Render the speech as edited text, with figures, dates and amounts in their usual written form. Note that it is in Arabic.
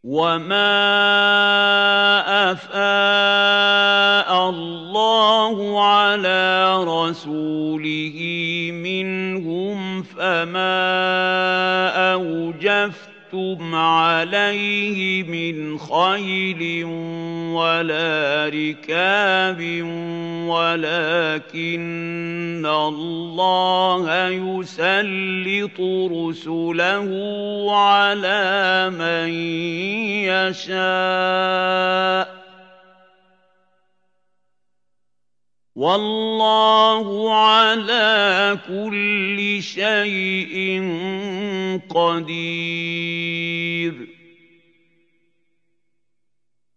وَمَا أَفَاءَ اللَّهُ عَلَىٰ رَسُولِهِ مِنْهُمْ فَمَا أَوْجَفْتُمْ عَلَيْهِ مِنْ خَيْلٍ وَلَا رِكَابٍ وَلَٰكِنَّ اللَّهَ يُسَلِّطُ رُسُلَهُ عَلَىٰ مَن يَشَاءُ ۚ وَاللَّهُ عَلَىٰ كُلِّ شَيْءٍ قَدِيرٌ.